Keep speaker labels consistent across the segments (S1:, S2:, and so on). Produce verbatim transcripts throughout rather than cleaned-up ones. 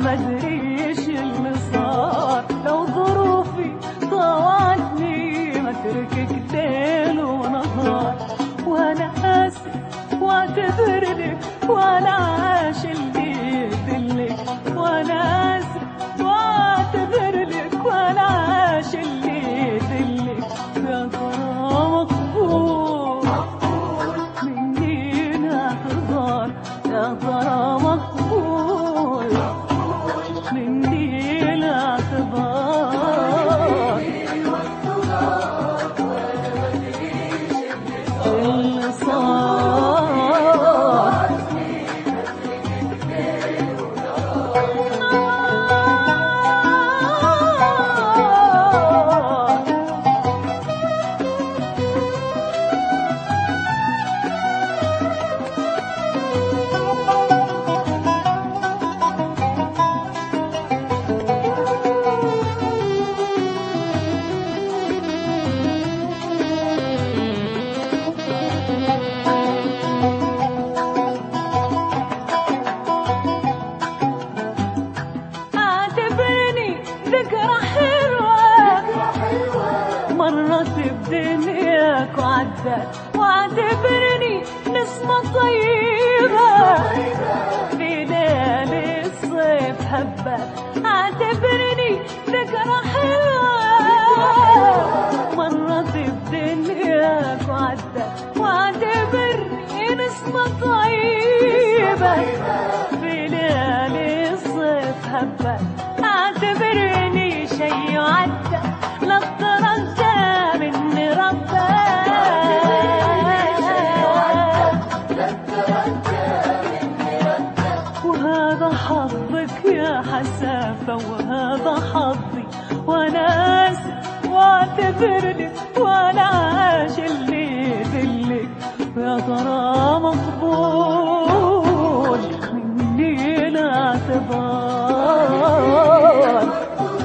S1: مدريش اللي صار، لو ظروفي طوعتني متركك ليل ونهار، وانا اسف واعتذر لك وانا عاش اللي يدلك، وانا اسف واعتذر لك وانا عاش اللي يدلك، يا ترى مقبول مني الاعتذار، يا ترى مقبول مني الاعتذار اللي صار. مرت بدنياك وعدت، واعتبرني نسمة طيبة في ليالي الصيف هبت، اعتبرني ذكرى حلوة مرت بدنياك وعدت، واعتبرني نسمة طيبة في ليالي الصيف هبت، اعتبرني شي يعدى لا ترجى مني ربك، وهذا حظك يا حسافة وهذا حظي، وانا اسف واعتذر لك وانا عاش اللي يدلك، يا ترى مقبول مني الاعتذار.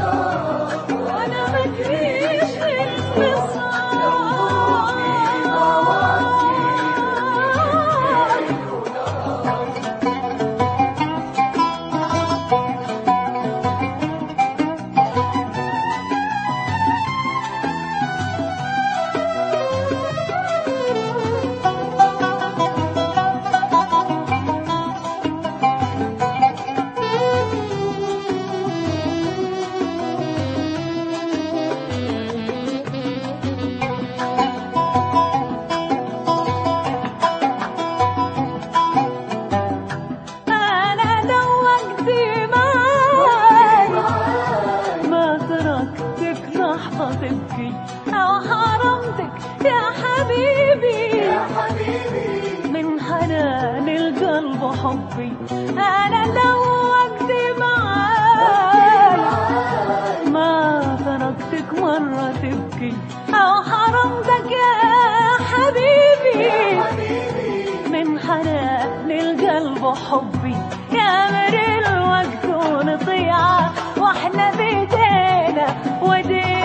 S1: تبكي أو حرمتك يا حبيبي من حنان القلب وحبي، أنا لو وقتي معاك ما تركتك مرة تبكي أو حرمتك يا حبيبي من حنان القلب وحبي، يا مر الوقت ونطيعه واحنا بيدينا ودينا،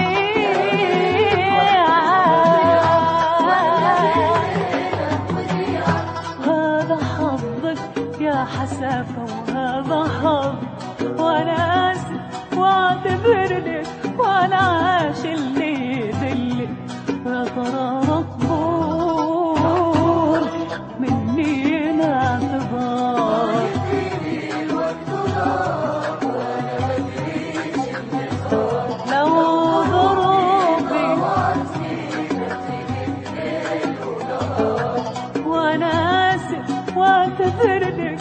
S1: يا حسافة وهذا حظ، وانا اسف واعتذر لك وانا عاش اللي يدلك، يا ترى مقبول مني الاعتذار. لو ظروفي وانا اسف واعتذر لك